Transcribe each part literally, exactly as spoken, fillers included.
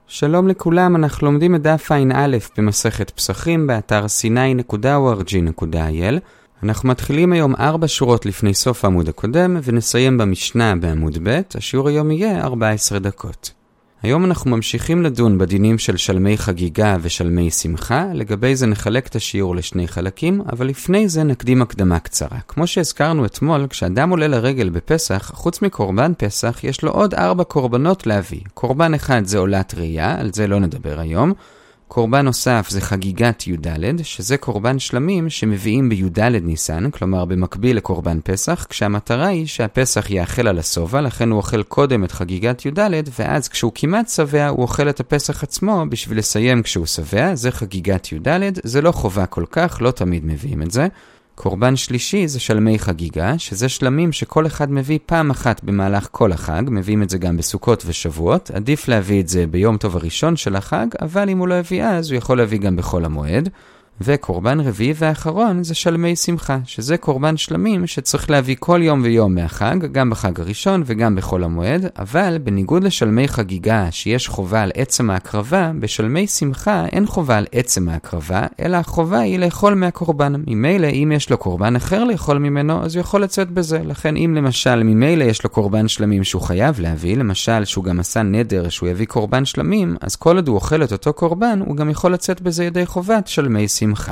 שלום לכולם, אנחנו לומדים את דף ע"א במסכת פסחים באתר סיני נקודה או אר ג'י נקודה איי אל. אנחנו מתחילים היום ארבע שורות לפני סוף העמוד הקודם ונסיים במשנה בעמוד ב'. השיעור היום יהיה ארבע עשרה דקות. היום אנחנו ממשיכים לדון בדינים של שלמי חגיגה ושלמי שמחה. לגבי זה נחלק את השיעור לשני חלקים, אבל לפני זה נקדים הקדמה קצרה. כמו שהזכרנו אתמול, כשאדם עולה לרגל בפסח, חוץ מקורבן פסח, יש לו עוד ארבע קורבנות להביא. קורבן אחד זה עולת ראייה, על זה לא נדבר היום. קורבן נוסף זה חגיגת י"ד, שזה קורבן שלמים שמביאים בי"ד ניסן, כלומר במקביל לקורבן פסח, כשהמטרה היא שהפסח יאכל על הסובה, לכן הוא אוכל קודם את חגיגת י"ד, ואז כשהוא כמעט שבע הוא אוכל את הפסח עצמו בשביל לסיים כשהוא שבע, זה חגיגת י"ד, זה לא חובה כל כך, לא תמיד מביאים את זה. קורבן שלישי זה שלמי חגיגה, שזה שלמים שכל אחד מביא פעם אחת במהלך כל החג, מביאים את זה גם בסוכות ושבועות, עדיף להביא את זה ביום טוב הראשון של החג, אבל אם הוא לא הביא אז, הוא יכול להביא גם בכל המועד. וקורבן רביעי ואחרון זה שלמי שמחה, שזה קורבן שלמים שצריך להביא כל יום ויום מהחג, גם בחג הראשון וגם בכל המועד, אבל בניגוד לשלמי חגיגה שיש חובה על עצם ההקרבה, בשלמי שמחה אין חובה על עצם ההקרבה, אלא החובה היא לאכול מהקורבן. ממילא אם יש לו קורבן אחר לאכול ממנו, אז הוא יכול לצאת בזה. לכן אם למשל ממילא יש לו קורבן שלמים שהוא חייב להביא, למשל שהוא גם עשה נדר שהוא יביא קורבן שלמים, אז כל עוד הוא אוכל את אותו קורבן, הוא גם יכול לצאת בזה ידי חובת שלמי שמחה. שמחה.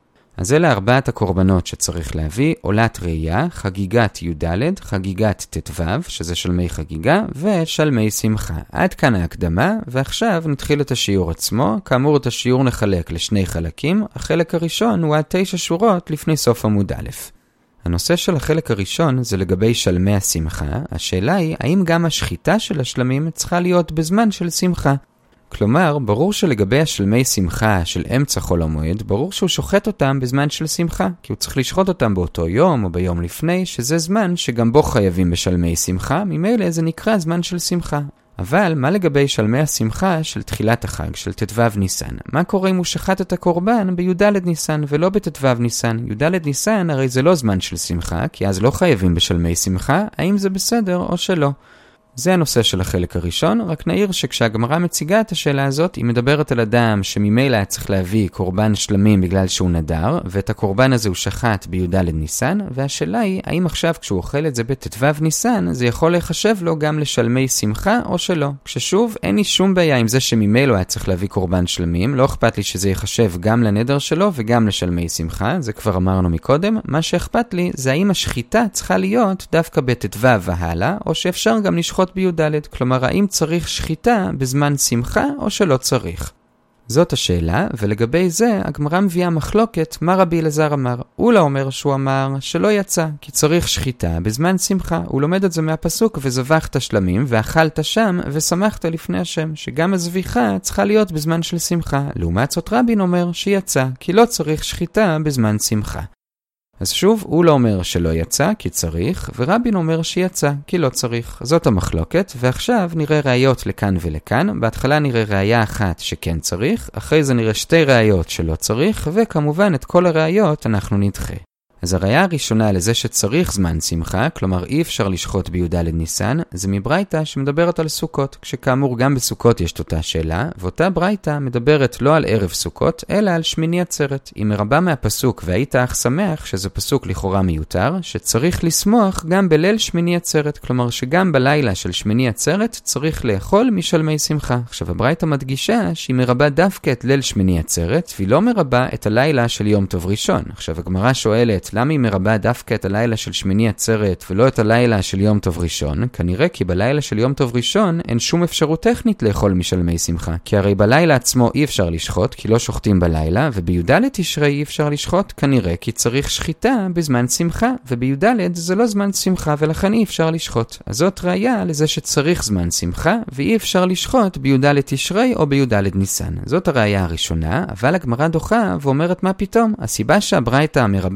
אז אלה ארבעת הקורבנות שצריך להביא: עולת ראייה, חגיגת י"ד, חגיגת ט"ו, שזה שלמי חגיגה, ושלמי שמחה. עד כאן ההקדמה, ועכשיו נתחיל את השיעור עצמו. כאמור, את השיעור נחלק לשני חלקים. החלק הראשון הוא עד תשע שורות לפני סוף עמוד א'. הנושא של החלק הראשון זה לגבי שלמי השמחה. השאלה היא, האם גם השחיטה של השלמים צריכה להיות בזמן של שמחה? כלומר, ברור שלגבי השלמי שמחה של אמצע חול המועד, ברור שהוא שוחט אותם בזמן של שמחה, כי הוא צריך לשחוט אותם באותו יום או ביום לפני, שזה זמן שגם בו חייבים בשלמי שמחה, ממילא זה נקרא זמן של שמחה. אבל מה לגבי שלמי השמחה של תחילת החג, של ט"ו ניסן? מה קורה אם הוא שחט את הקורבן בי"ד ניסן ולא בט"ו ניסן? י"ד ניסן הרי זה לא זמן של שמחה, כי אז לא חייבים בשלמי שמחה, האם זה בסדר או שלא? זה הנושא של החלק הראשון, רק נעיר שכשהגמרא מציגה את השאלה הזאת, היא מדברת על אדם שממילא היה צריך להביא קורבן שלמים בגלל שהוא נדר, ואת הקורבן הזה הוא שחט בי"ד ניסן, והשאלה היא, האם עכשיו כשהוא אוכל את זה בט"ו ניסן, זה יכול להיחשב לו גם לשלמי שמחה או שלא? כששוב, אין לי שום בעיה עם זה שממילא היה צריך להביא קורבן שלמים, לא אכפת לי שזה ייחשב גם לנדר שלו וגם לשלמי שמחה, זה כבר אמרנו מקודם. מה שאכפת לי זה האם השחיטה צריכה להיות דווקא בט"ו והלאה, או שאפשר גם לשחוט בי"ד, כלומר האם צריך שחיטה בזמן שמחה או שלא צריך. זאת השאלה, ולגבי זה הגמרא מביאה מחלוקת מה רבי אלעזר אמר. הוא לא אומר שהוא אמר שלא יצא, כי צריך שחיטה בזמן שמחה. הוא לומד את זה מהפסוק, וזבחת שלמים ואכלת שם ושמחת לפני השם, שגם הזביחה צריכה להיות בזמן של שמחה. לעומת זאת רבין אומר שיצא, כי לא צריך שחיטה בזמן שמחה. אז שוב, הוא לא אומר שלא יצא, כי צריך, ורבין אומר שיצא, כי לא צריך. זאת המחלוקת, ועכשיו נראה ראיות לכאן ולכאן. בהתחלה נראה ראיה אחת שכן צריך, אחרי זה נראה שתי ראיות שלא צריך, וכמובן את כל הראיות אנחנו נדחה. אז הראיה הראשונה לזה שצריך זמן שמחה, כלומר אי אפשר לשחוט בי"ד ניסן, זה מברייתא שמדברת על סוכות, כשכאמור גם בסוכות יש אותה שאלה, ואותה ברייתא מדברת לא על ערב סוכות, אלא על שמיני עצרת. היא מרבה מהפסוק והיית אך שמח, שזה פסוק לכאורה מיותר, שצריך לשמוח גם בליל שמיני עצרת, כלומר שגם בלילה של שמיני עצרת צריך לאכול משלמי שמחה. עכשיו הברייתא מדגישה שהיא מרבה דווקא את ליל שמיני עצרת, והיא לא מרבה את הלילה של יום טוב ראשון. עכשיו הגמרא שואלת, למה היא מרבה דווקא את הלילה של שמיני עצרת ולא את הלילה של יום טוב ראשון? כנראה כי בלילה של יום טוב ראשון אין שום אפשרות טכנית לאכול משלמי שמחה, כי הרי בלילה עצמו אי אפשר לשחוט, כי לא שוחטים בלילה, ובי"ד תשרי אי אפשר לשחוט, כנראה כי צריך שחיטה בזמן שמחה, ובי"ד זה לא זמן שמחה ולכן אי אפשר לשחוט. אז זאת ראיה לזה שצריך זמן שמחה ואי אפשר לשחוט בי"ד תשרי או בי"ד ניסן. זאת הראיה הראשונה, אבל הגמרא דוחה ואומרת מה פתאום? הסיבה שהברייתא מרבה דווקא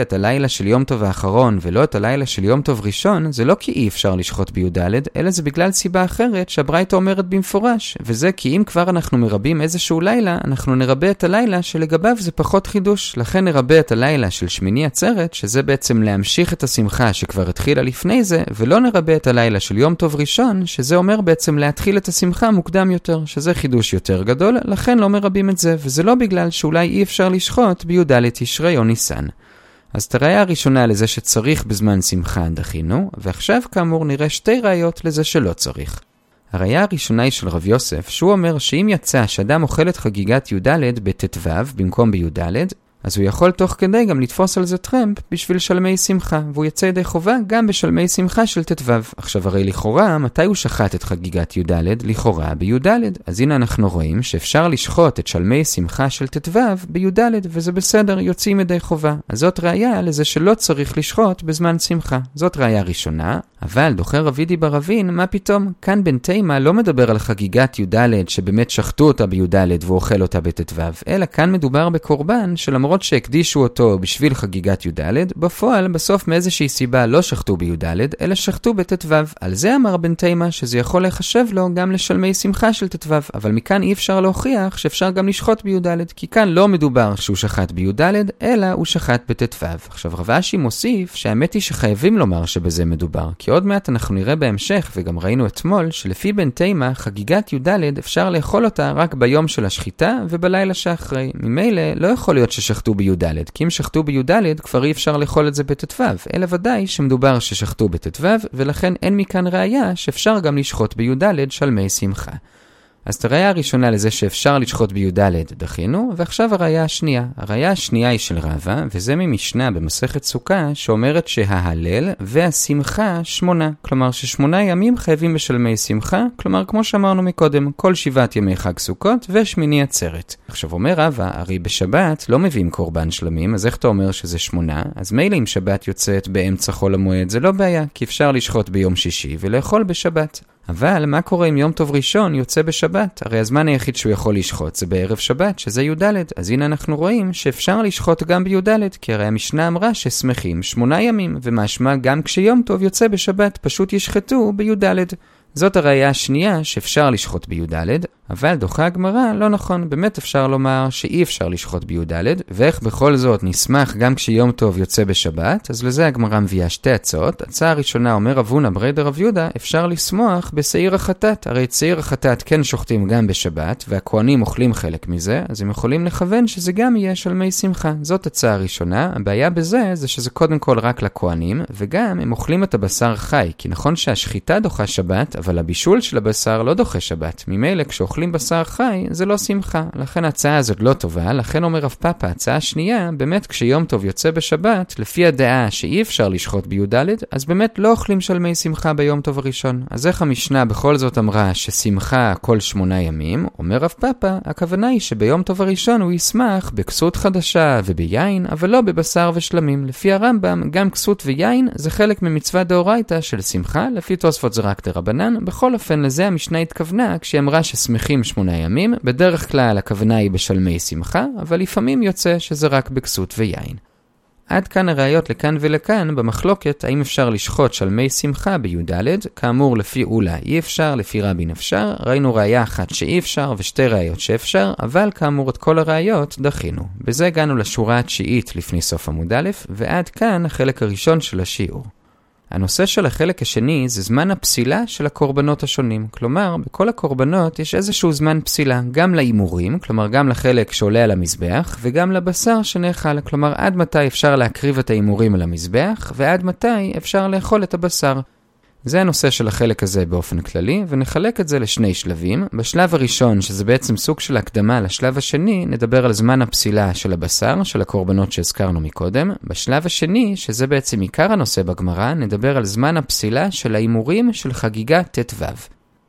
את הלילה של יום טוב האחרון ולא את הלילה של יום טוב ראשון, זה לא כי אי אפשר לשחוט בי"ד, אלא זה בגלל סיבה אחרת שהברייתא אומרת במפורש, וזה כי אם כבר אנחנו מרבים איזשהו לילה, אנחנו נרבה את הלילה שלגביו זה פחות חידוש. לכן נרבה את הלילה של שמיני עצרת, שזה בעצם להמשיך את השמחה שכבר התחילה לפני זה, ולא נרבה את הלילה של יום טוב ראשון, שזה אומר בעצם להתחיל את השמחה מוקדם יותר, שזה חידוש יותר גדול, לכן לא מרבים את זה, וזה לא בגלל שאולי אי אפשר לשחוט בי"ד תשרי או ניסן. אז את הראיה הראשונה לזה שצריך בזמן שמחה דחינו, ועכשיו כאמור נראה שתי ראיות לזה שלא צריך. הראיה הראשונה היא של רב יוסף, שהוא אומר שאם יצא שאדם אוכל את חגיגת י"ד בט"ו במקום בי"ד, אז הוא יכול תוך כדי גם לתפוס על זה טרמפ בשביל שלמי שמחה, והוא יצא ידי חובה גם בשלמי שמחה של ט"ו. עכשיו הרי לכאורה, מתי הוא שחט את חגיגת י"ד? לכאורה בי"ד. אז הנה אנחנו רואים שאפשר לשחוט את שלמי שמחה של ט"ו בי"ד, וזה בסדר, יוצאים ידי חובה. אז זאת ראיה לזה שלא צריך לשחוט בזמן שמחה. זאת ראיה ראשונה, אבל דוחה רבידי ברבין, מה פתאום? כאן בן תימה לא מדבר על חגיגת י"ד שבאמת שחטו אותה בי"ד והוא אוכל אותה בט"ו, אלא כאן מדובר בקורבן שלמרות שהקדישו אותו בשביל חגיגת י"ד, בפועל בסוף מאיזושהי סיבה לא שחטו בי"ד, אלא שחטו בט"ו. על זה אמר בן תימה שזה יכול להיחשב לו גם לשלמי שמחה של ט"ו, אבל מכאן אי אפשר להוכיח שאפשר גם לשחוט בי"ד, כי כאן לא מדובר שהוא שחט בי"ד, אלא הוא שחט בט"ו. עכשיו רב אשי מוסיף שהאמת היא שחייבים לומר שבזה מדובר, כי עוד מעט אנחנו נראה בהמשך, וגם ראינו אתמול, שלפי בן תימה חגיגת י"ד אפשר לאכול אותה רק ביום של השחיטה ובלילה שאחרי. ממילא לא יכול להיות ששחטו בי"ד, כי אם שחטו בי"ד כבר אי אפשר לאכול את זה בט"ו, אלא ודאי שמדובר ששחטו בט"ו, ולכן אין מכאן ראיה שאפשר גם לשחוט בי"ד שלמי שמחה. אז את הראיה הראשונה לזה שאפשר לשחוט בי"ד דחינו, ועכשיו הראיה השנייה. הראיה השנייה היא של רבא, וזה ממשנה במסכת סוכה שאומרת שההלל והשמחה שמונה. כלומר ששמונה ימים חייבים בשלמי שמחה, כלומר כמו שאמרנו מקודם, כל שבעת ימי חג סוכות ושמיני עצרת. עכשיו אומר רבא, הרי בשבת לא מביאים קורבן שלמים, אז איך אתה אומר שזה שמונה? אז מילא אם שבת יוצאת באמצע חול המועד זה לא בעיה, כי אפשר לשחוט ביום שישי ולאכול בשבת. אבל מה קורה אם יום טוב ראשון יוצא בשבת? הרי הזמן היחיד שהוא יכול לשחוט זה בערב שבת, שזה י"ד. אז הנה אנחנו רואים שאפשר לשחוט גם בי"ד, כי הרי המשנה אמרה ששמחים שמונה ימים, ומשמע גם כשיום טוב יוצא בשבת פשוט ישחטו בי"ד. זאת הראיה השנייה שאפשר לשחוט בי"ד, אבל דוחה הגמרא לא נכון, באמת אפשר לומר שאי אפשר לשחוט בי"ד, ואיך בכל זאת נשמח גם כשיום טוב יוצא בשבת. אז לזה הגמרא מביאה שתי הצעות. הצעה הראשונה אומר רב הונא ברי דרב יהודה, אפשר לשמוח בשעיר החטאת, הרי את שעיר החטאת כן שוחטים גם בשבת, והכהנים אוכלים חלק מזה, אז הם יכולים לכוון שזה גם יהיה שלמי שמחה. זאת הצעה הראשונה. הבעיה בזה זה שזה קודם כל רק לכהנים, וגם הם אוכלים את הבשר חי, כי נכון שהשחיטה דוחה שבת, אבל הבישול של הבשר לא דוחה שבת. ממילא כשאוכלים בשר חי זה לא שמחה. לכן ההצעה הזאת לא טובה. לכן אומר רב פאפא, הצעה שנייה, באמת כשיום טוב יוצא בשבת, לפי הדעה שאי אפשר לשחוט בי"ד, אז באמת לא אוכלים שלמי שמחה ביום טוב הראשון. אז איך המשנה בכל זאת אמרה ששמחה כל שמונה ימים? אומר רב פאפא, הכוונה היא שביום טוב הראשון הוא ישמח בכסות חדשה וביין, אבל לא בבשר ושלמים. לפי הרמב"ם, גם כסות ויין זה חלק ממצווה דאורייתא של שמחה, לפי תוספות זה רק דרבנן. בכל אופן לזה המשנה התכוונה כשהיא אמרה ששמחים שמונה ימים. בדרך כלל הכוונה היא בשלמי שמחה, אבל לפעמים יוצא שזה רק בכסות ויין. עד כאן הראיות לכאן ולכאן במחלוקת האם אפשר לשחוט שלמי שמחה בי"ד. כאמור לפי אולה אי אפשר, לפי רבין אפשר. ראינו ראיה אחת שאי אפשר ושתי ראיות שאפשר, אבל כאמור את כל הראיות דחינו. בזה הגענו לשורה התשיעית לפני סוף עמוד א', ועד כאן החלק הראשון של השיעור. הנושא של החלק השני זה זמן הפסילה של הקורבנות השונים. כלומר, בכל הקורבנות יש איזשהו זמן פסילה, גם לאימורים, כלומר גם לחלק שעולה על המזבח, וגם לבשר שנאכל. כלומר, עד מתי אפשר להקריב את האימורים על המזבח, ועד מתי אפשר לאכול את הבשר. זה הנושא של החלק הזה באופן כללי, ונחלק את זה לשני שלבים. בשלב הראשון, שזה בעצם סוג של הקדמה לשלב השני, נדבר על זמן הפסילה של הבשר, של הקורבנות שהזכרנו מקודם. בשלב השני, שזה בעצם עיקר הנושא בגמרא, נדבר על זמן הפסילה של האימורים של חגיגת ט"ו.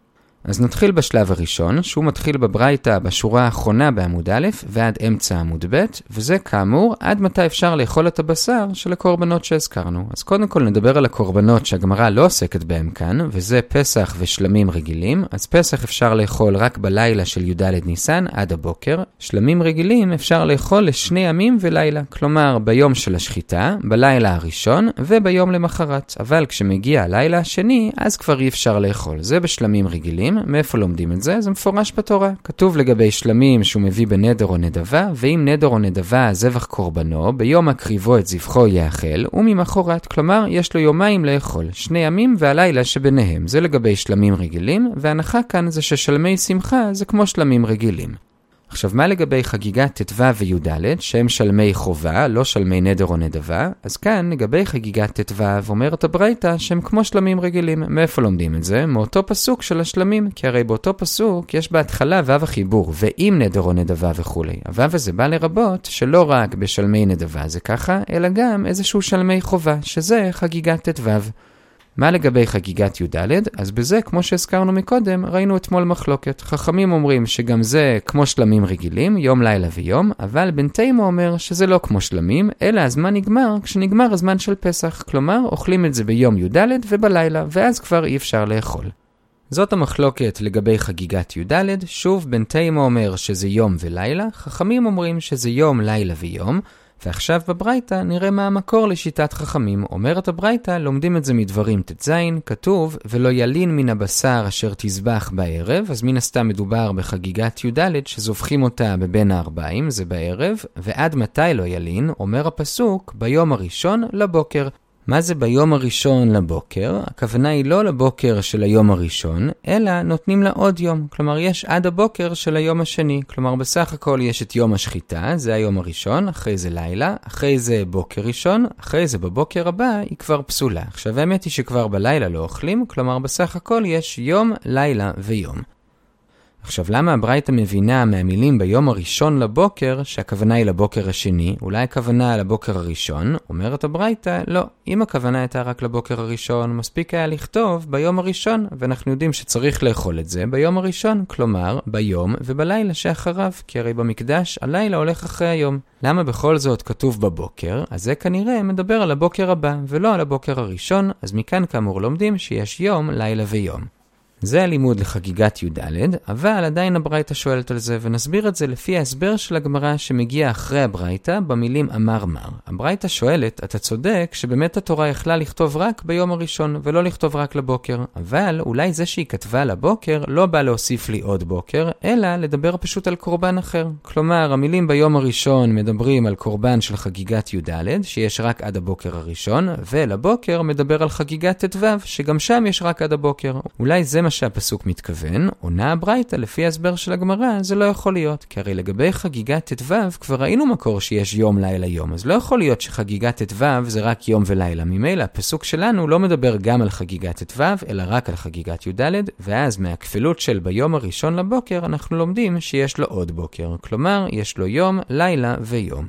אז נתחיל בשלב הראשון, שהוא מתחיל בברייתא בשורה האחרונה בעמוד א' ועד אמצע עמוד ב', וזה כאמור עד מתי אפשר לאכול את הבשר של הקורבנות שהזכרנו. אז קודם כל נדבר על הקורבנות שהגמרא לא עוסקת בהם כאן, וזה פסח ושלמים רגילים. אז פסח אפשר לאכול רק בלילה של י"ד ניסן עד הבוקר. שלמים רגילים אפשר לאכול לשני ימים ולילה, כלומר ביום של השחיטה, בלילה הראשון וביום למחרת. אבל כשמגיע הלילה השני, אז כבר אי אפשר לאכול. זה בשלמים רגילים. מאיפה לומדים את זה? זה מפורש בתורה. כתוב לגבי שלמים שהוא מביא בנדר או נדבה, ואם נדר או נדבה זבח קורבנו, ביום הקריבו את זבחו יאכל, וממחרת, כלומר יש לו יומיים לאכול, שני ימים והלילה שביניהם. זה לגבי שלמים רגילים, וההנחה כאן זה ששלמי שמחה זה כמו שלמים רגילים. עכשיו, מה לגבי חגיגת ט"ו וי"ד, שהם שלמי חובה, לא שלמי נדר או נדבה? אז כאן, לגבי חגיגת ט"ו, אומרת הברייתא שהם כמו שלמים רגילים. מאיפה לומדים את זה? מאותו פסוק של השלמים, כי הרי באותו פסוק יש בהתחלה וו החיבור, ואם נדר או נדבה וכו'. הוו הזה בא לרבות שלא רק בשלמי נדבה זה ככה, אלא גם איזשהו שלמי חובה, שזה חגיגת ט"ו. מה לגבי חגיגת י"ד? אז בזה, כמו שהזכרנו מקודם, ראינו אתמול מחלוקת. חכמים אומרים שגם זה כמו שלמים רגילים, יום, לילה ויום, אבל בינתיים הוא אומר שזה לא כמו שלמים, אלא הזמן נגמר כשנגמר הזמן של פסח. כלומר, אוכלים את זה ביום י"ד ובלילה, ואז כבר אי אפשר לאכול. זאת המחלוקת לגבי חגיגת י"ד. שוב, בינתיים הוא אומר שזה יום ולילה, חכמים אומרים שזה יום, לילה ויום, ועכשיו בברייתא נראה מה המקור לשיטת חכמים. אומרת הברייתא, לומדים את זה מדברים ט"ז, כתוב, ולא ילין מן הבשר אשר תזבח בערב, אז מן הסתם מדובר בחגיגת י"ד שזובחים אותה בבין הארבעים, זה בערב, ועד מתי לא ילין, אומר הפסוק, ביום הראשון לבוקר. מה זה ביום הראשון לבוקר? הכוונה היא לא לבוקר של היום הראשון, אלא נותנים לה עוד יום. כלומר, יש עד הבוקר של היום השני. כלומר, בסך הכל יש את יום השחיטה, זה היום הראשון, אחרי זה לילה, אחרי זה בוקר ראשון, אחרי זה בבוקר הבא היא כבר פסולה. עכשיו, האמת היא שכבר בלילה לא אוכלים, כלומר, בסך הכל יש יום, לילה ויום. עכשיו, למה הברייתא מבינה מהמילים ביום הראשון לבוקר, שהכוונה היא לבוקר השני? אולי הכוונה לבוקר הראשון? אומרת הברייתא, לא. אם הכוונה הייתה רק לבוקר הראשון, מספיק היה לכתוב ביום הראשון, ואנחנו יודעים שצריך לאכול את זה ביום הראשון, כלומר, ביום ובלילה שאחריו, כי הרי במקדש הלילה הולך אחרי היום. למה בכל זאת כתוב בבוקר? אז זה כנראה מדבר על הבוקר הבא, ולא על הבוקר הראשון, אז מכאן כאמור לומדים שיש יום, לילה ויום. זה הלימוד לחגיגת י"ד, אבל עדיין הברייתא שואלת על זה, ונסביר את זה לפי ההסבר של הגמרא שמגיע אחרי הברייתא במילים אמר מר. הברייתא שואלת, אתה צודק שבאמת התורה יכלה לכתוב רק ביום הראשון ולא לכתוב רק לבוקר, אבל אולי זה שהיא כתבה לבוקר לא בא להוסיף לי עוד בוקר, אלא לדבר פשוט על קורבן אחר. כלומר, המילים ביום הראשון מדברים על קורבן של חגיגת י"ד, שיש רק עד הבוקר הראשון, ולבוקר מדבר על חגיגת ט"ו, שגם שם יש רק עד הבוקר. אולי זה מה שהפסוק מתכוון, עונה הברייתא לפי ההסבר של הגמרא, זה לא יכול להיות, כי הרי לגבי חגיגת ט"ו כבר ראינו מקור שיש יום, לילה, יום, אז לא יכול להיות שחגיגת ט"ו זה רק יום ולילה. ממילא הפסוק שלנו לא מדבר גם על חגיגת ט"ו, אלא רק על חגיגת י"ד, ואז מהכפילות של ביום הראשון לבוקר אנחנו לומדים שיש לו עוד בוקר, כלומר יש לו יום, לילה ויום.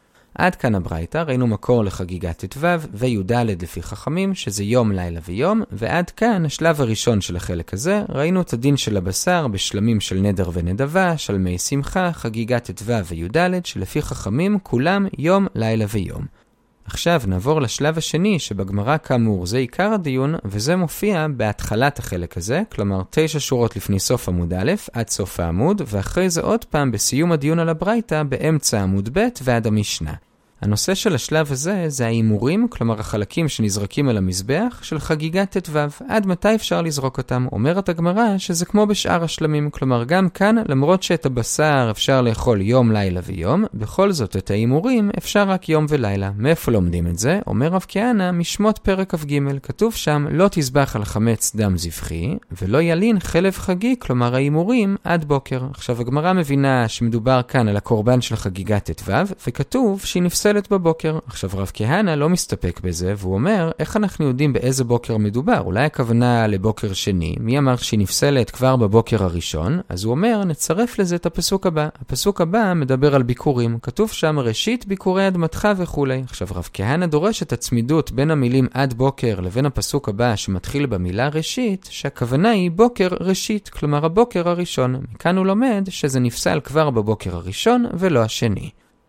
עד כאן הברייתא, ראינו מקור לחגיגת ט"ו וי"ד לפי חכמים, שזה יום, לילה ויום, ועד כאן השלב הראשון של החלק הזה, ראינו את הדין של הבשר בשלמים של נדר ונדבה, שלמי שמחה, חגיגת ט"ו וי"ד, שלפי חכמים כולם יום, לילה ויום. עכשיו נעבור לשלב השני, שבגמרא כאמור זה עיקר הדיון, וזה מופיע בהתחלת החלק הזה, כלומר תשע שורות לפני סוף עמוד א' עד סוף העמוד, ואחרי זה עוד פעם בסיום הדיון על הברייתא באמצע עמוד ב' ועד המשנה. הנושא של השלב הזה זה האימורים, כלומר החלקים שנזרקים על המזבח של חגיגת ט"ו. עד מתי אפשר לזרוק אותם? אומרת הגמרא שזה כמו בשאר השלמים, כלומר גם כאן, למרות שאת הבשר אפשר לאכול יום, לילה ויום, בכל זאת את האימורים אפשר רק יום ולילה. מאיפה לומדים את זה? אומר רב כהנא משמות פרק כ"ג, כתוב שם לא תזבח על חמץ דם זבחי, ולא ילין חלב חגי, כלומר האימורים עד בוקר. עכשיו הגמרא מבינה שמדובר כאן על הקורבן של חגיגת ט"ו, וכתוב שהיא נפסלת נפסלת בבוקר. עכשיו רב כהנא לא מסתפק בזה, והוא אומר, איך אנחנו יודעים באיזה בוקר מדובר? אולי הכוונה לבוקר שני, מי אמר שהיא נפסלת כבר בבוקר הראשון? אז הוא אומר, נצרף לזה את הפסוק הבא. הפסוק הבא מדבר על ביקורים, כתוב שם ראשית ביקורי אדמתך וכו'. עכשיו רב כהנא דורש את הצמידות בין המילים עד בוקר לבין הפסוק הבא שמתחיל במילה ראשית, שהכוונה היא בוקר ראשית, כלומר הבוקר הראשון. מכאן הוא לומד שזה נפסל כבר בבוקר הראשון ולא השני.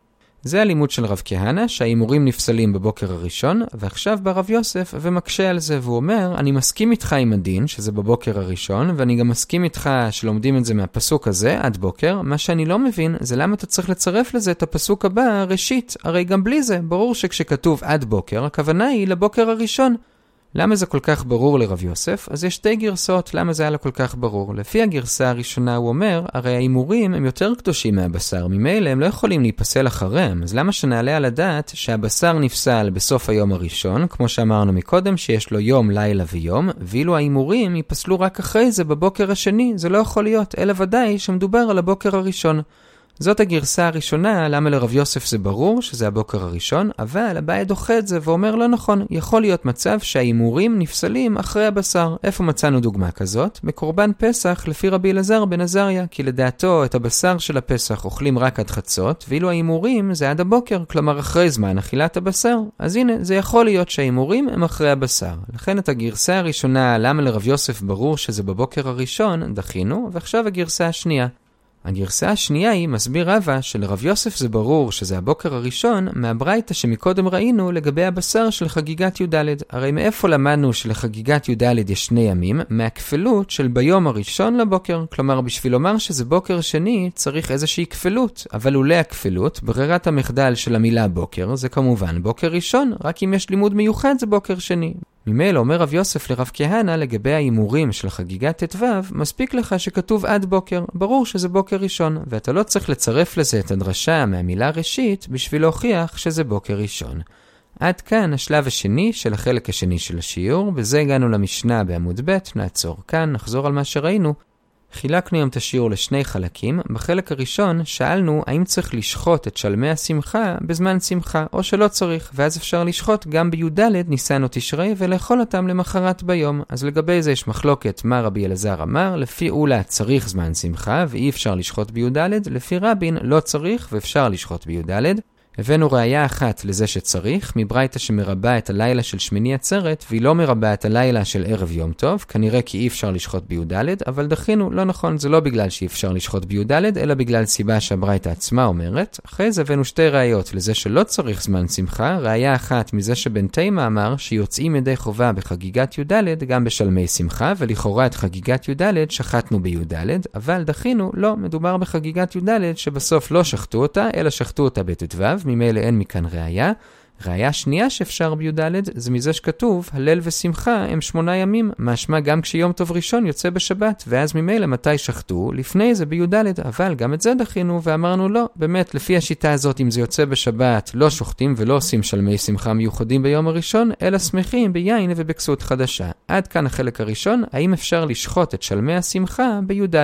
זה הלימוד של רב כהנא, שהאימורים נפסלים בבוקר הראשון, ועכשיו בא רב יוסף ומקשה על זה, והוא אומר, אני מסכים איתך עם הדין, שזה בבוקר הראשון, ואני גם מסכים איתך שלומדים את זה מהפסוק הזה, עד בוקר. מה שאני לא מבין, זה למה אתה צריך לצרף לזה את הפסוק הבא, ראשית. הרי גם בלי זה, ברור שכשכתוב עד בוקר, הכוונה היא לבוקר הראשון. למה זה כל כך ברור לרב יוסף? אז יש שתי גרסאות למה זה היה לו כל כך ברור. לפי הגרסה הראשונה הוא אומר, הרי האימורים הם יותר קדושים מהבשר, ממילא הם לא יכולים להיפסל אחריהם, אז למה שנעלה על הדעת שהבשר נפסל בסוף היום הראשון, כמו שאמרנו מקודם שיש לו יום, לילה ויום, ואילו האימורים ייפסלו רק אחרי זה בבוקר השני? זה לא יכול להיות, אלא ודאי שמדובר על הבוקר הראשון. זאת הגרסה הראשונה, למה לרב יוסף זה ברור שזה הבוקר הראשון, אבל אביי דוחה את זה ואומר לא נכון, יכול להיות מצב שהאימורים נפסלים אחרי הבשר. איפה מצאנו דוגמה כזאת? בקורבן פסח לפי רבי אלעזר בן עזריה, כי לדעתו את הבשר של הפסח אוכלים רק עד חצות, ואילו האימורים זה עד הבוקר, כלומר אחרי זמן אכילת הבשר. אז הנה, זה יכול להיות שהאימורים הם אחרי הבשר. לכן את הגרסה הראשונה, למה לרב יוסף ברור שזה בבוקר הראשון, דחינו, ועכשיו הגרסה השנייה. הגרסה השנייה היא, מסביר רבא, שלרב יוסף זה ברור שזה הבוקר הראשון מהברייתא שמקודם ראינו לגבי הבשר של חגיגת י"ד. הרי מאיפה למדנו שלחגיגת י"ד יש שני ימים? מהכפלות של ביום הראשון לבוקר. כלומר, בשביל לומר שזה בוקר שני צריך איזושהי כפלות, אבל אולי הכפלות, ברירת המחדל של המילה בוקר, זה כמובן בוקר ראשון, רק אם יש לימוד מיוחד זה בוקר שני. ממילא אומר רב יוסף לרב כהנא לגבי האימורים של חגיגת ט"ו, מספיק לך שכתוב עד בוקר, ברור שזה בוקר ראשון, ואתה לא צריך לצרף לזה את הדרשה מהמילה ראשית בשביל להוכיח שזה בוקר ראשון. עד כאן השלב השני של החלק השני של השיעור, בזה הגענו למשנה בעמוד ב', נעצור כאן, נחזור על מה שראינו. חילקנו היום את השיעור לשני חלקים. בחלק הראשון שאלנו האם צריך לשחוט את שלמי השמחה בזמן שמחה או שלא צריך, ואז אפשר לשחוט גם בי"ד ניסן או תשרי ולאכול אותם למחרת ביום. אז לגבי זה יש מחלוקת מה רבי אלעזר אמר, לפי אולה צריך זמן שמחה ואי אפשר לשחוט בי"ד, לפי רבין לא צריך ואפשר לשחוט בי"ד. הבאנו ראיה אחת לזה שצריך, מברייתא שמרבה את הלילה של שמיני עצרת, והיא לא מרבה את הלילה של ערב יום טוב, כנראה כי אי אפשר לשחוט בי"ד, אבל דחינו, לא נכון, זה לא בגלל שאי אפשר לשחוט בי"ד, אלא בגלל סיבה שהברייתא עצמה אומרת. אחרי זה הבאנו שתי ראיות לזה שלא צריך זמן שמחה, ראיה אחת מזה שבן תימא אמר שיוצאים ידי חובה בחגיגת י"ד גם בשלמי שמחה, ולכאורה את חגיגת י"ד שחטנו בי"ד, אבל דחינו, לא, מדובר בחגיגת י"ד שבסוף לא שחטו אותה, אלא שחטו אותה בט"ו. ממילא אין מכאן ראיה. ראיה שנייה שאפשר בי"ד זה מזה שכתוב הלל ושמחה הם שמונה ימים, משמע גם כשיום טוב ראשון יוצא בשבת, ואז ממילא מתי שחטו? לפני זה בי"ד, אבל גם את זה דחינו ואמרנו לא, באמת לפי השיטה הזאת אם זה יוצא בשבת לא שוחטים ולא עושים שלמי שמחה מיוחדים ביום הראשון, אלא שמחים ביין ובכסות חדשה. עד כאן החלק הראשון, האם אפשר לשחוט את שלמי השמחה בי"ד.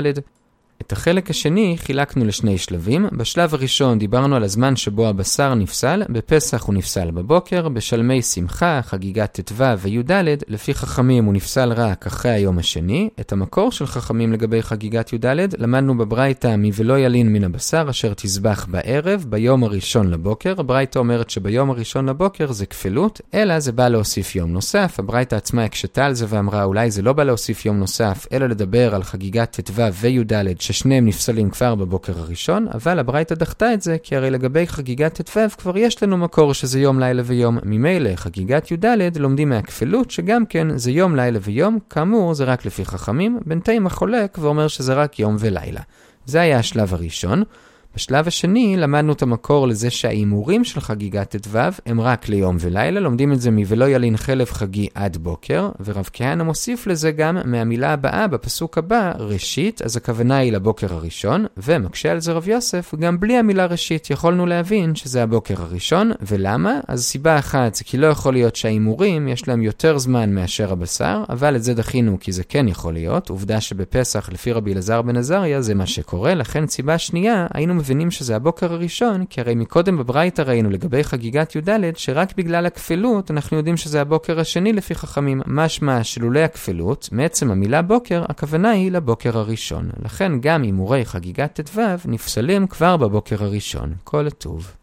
את החלק השני חילקנו לשני שלבים. בשלב הראשון דיברנו על הזמן שבו הבשר נפסל, בפסח הוא נפסל בבוקר, בשלמי שמחה, חגיגת ט"ו וי"ד, לפי חכמים הוא נפסל רק אחרי היום השני. את המקור של חכמים לגבי חגיגת י"ד למדנו בברייתא ולא ילין מן הבשר אשר תזבח בערב, ביום הראשון לבוקר. הברייתא אומרת שביום הראשון לבוקר זה כפלות, אלא זה בא להוסיף יום נוסף. הברייתא עצמה הקשתה על זה ואמרה אולי זה לא בא להוסיף יום נוסף, אלא לדבר על חגיגת ט"ו וי"ד ששניהם נפסלים כבר בבוקר הראשון, אבל הברייתא דחתה את זה, כי הרי לגבי חגיגת ט"ו כבר יש לנו מקור שזה יום לילה ויום. ממילא חגיגת י"ד לומדים מהכפלות שגם כן זה יום לילה ויום, כאמור זה רק לפי חכמים, בינתיים החולק ואומר שזה רק יום ולילה. זה היה השלב הראשון. בשלב השני למדנו את המקור לזה שהאימורים של חגיגת ט"ו הם רק ליום ולילה, לומדים את זה מ"ולא ילין חלב חגי עד בוקר", ורב כהנא מוסיף לזה גם מהמילה הבאה בפסוק הבא, ראשית, אז הכוונה היא לבוקר הראשון, ומקשה על זה רב יוסף, גם בלי המילה ראשית יכולנו להבין שזה הבוקר הראשון, ולמה? אז סיבה אחת זה כי לא יכול להיות שהאימורים יש להם יותר זמן מאשר הבשר, אבל את זה דחינו כי זה כן יכול להיות, עובדה שבפסח לפי רבי אלעזר בן עזריה זה מה שקורה, לכן סיבה שנייה היינו מבינים שזה הבוקר הראשון, כי הרי מקודם בברייתא ראינו לגבי חגיגת י"ד, שרק בגלל הכפלות אנחנו יודעים שזה הבוקר השני לפי חכמים. משמע שלולא הכפלות, מעצם המילה בוקר, הכוונה היא לבוקר הראשון. לכן גם הימורי חגיגת ט"ו נפסלים כבר בבוקר הראשון. כל הטוב.